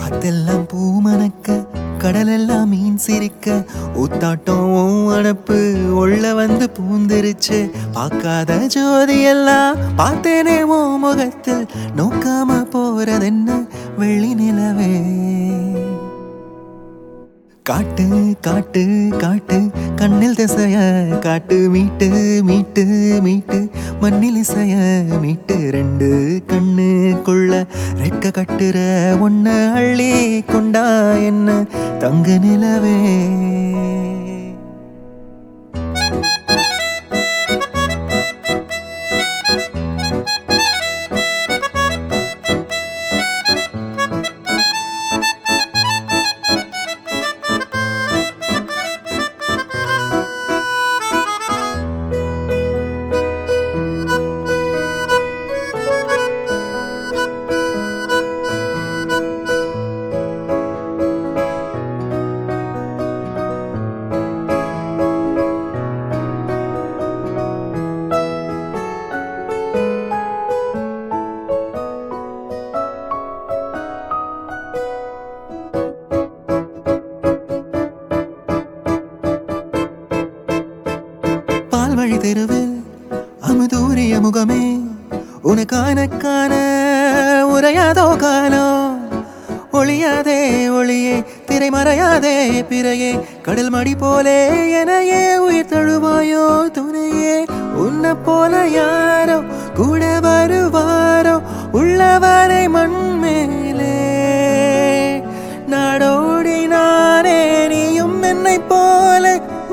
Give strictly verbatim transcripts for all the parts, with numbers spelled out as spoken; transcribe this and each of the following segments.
காத்தெல்லாம் பூ மணக்க கடலெல்லாம் மீன் சிரிக்க ஊத்தாட்டம் அடப்பு உள்ள வந்து பூந்திருச்சு பார்க்காத ஜோதி எல்லாம் பார்த்தேனே ஓ முகத்தில் நோக்காம போறதென்ன வெள்ளி நிலவே காட்டு காட்டு காட்டு கண்ணில் திசைய காட்டு மீட்டு மீட்டு மீட்டு மண்ணில் இசைய மீட்டு ரெண்டு கண்ணுக்குள்ள ரெக்க கட்டுற ஒன்ன அள்ளி கொண்டா என்ன தங்க நிலவே வழி தெருவில் அமுதூரிய முகமே உனக்கான காண உரையாதோ காலோ ஒளியாதே ஒளியே திரை மறையாதே பிறையே கடல் மடி போலே எனையே உயிர் தழுவாயோ துணையே உன்னை போல யாரோ கூட வருவாரோ உள்ளவரை மண் மேலே நாடோடி நானே நீயும் என்னை போல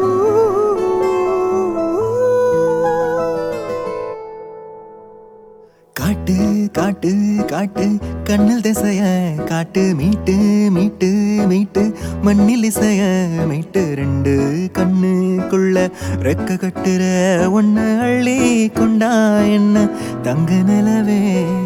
காட்டு காட்டு காட்டு கண்ணில் திசைய காட்டு மீட்டு மீட்டு மீட்டு மண்ணில் இசைய மீட்டு ரெண்டு கண்ணுக்குள்ள ரெக்க கட்டுற ஒன்ன அள்ளி கொண்டா என்ன தங்க நிலவே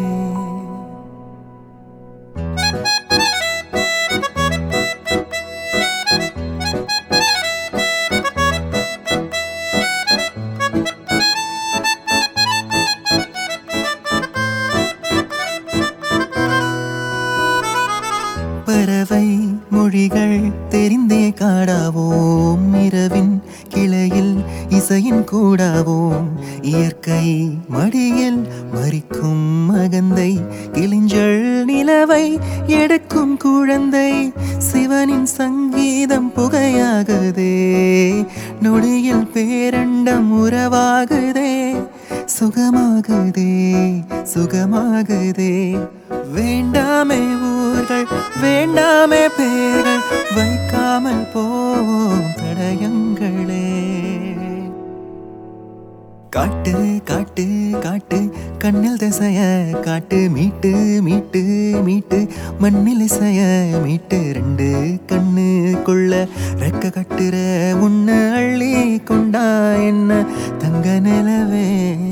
பறவை மொழிகள் தெரிந்தே காடாவோம் இரவின் கிளையில் இசையின் கூடாவோம் இயற்கை மடியில் மறிக்கும் மகந்தை கிளிஞ்சல் நிலவை எடுக்கும் குழந்தை சிவனின் சங்கீதம் புகையாகுதே நொடியில் பேரண்டம் உறவாகுதே சுகமாகுதே சுகமாகுதே வேண்டாமே ஊர்கள் வேண்டாமே பேர்கள் வைக்காமல் போவோம் தடயங்களே காட்டு காட்டு காட்டு கண்ணில் திசைய காட்டு மீட்டு மீட்டு மீட்டு மண்ணில் இசைய மீட்டு ரெண்டு கண்ணுக்குள்ள ரெக்க கட்டுற உன்ன அள்ளி கொண்டா என்ன தங்க நிலவே